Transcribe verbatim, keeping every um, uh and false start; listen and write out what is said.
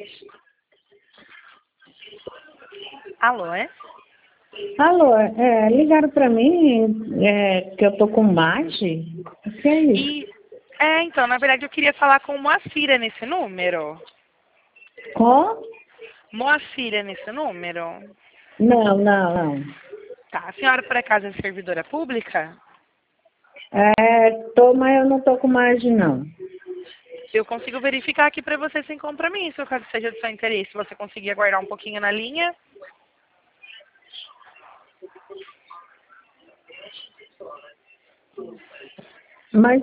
Alô, é? Alô, é, ligaram pra mim é, que eu tô com mage? O que é isso? E, é, então, na verdade eu queria falar com o Moacir nesse número. Com? Moacir é nesse número? Não, não, não. Tá, a senhora por acaso é servidora pública? É, tô, mas eu não tô com mage, não. Eu consigo verificar aqui para você sem compromisso, caso seja do seu interesse. Você conseguir aguardar um pouquinho na linha? Mas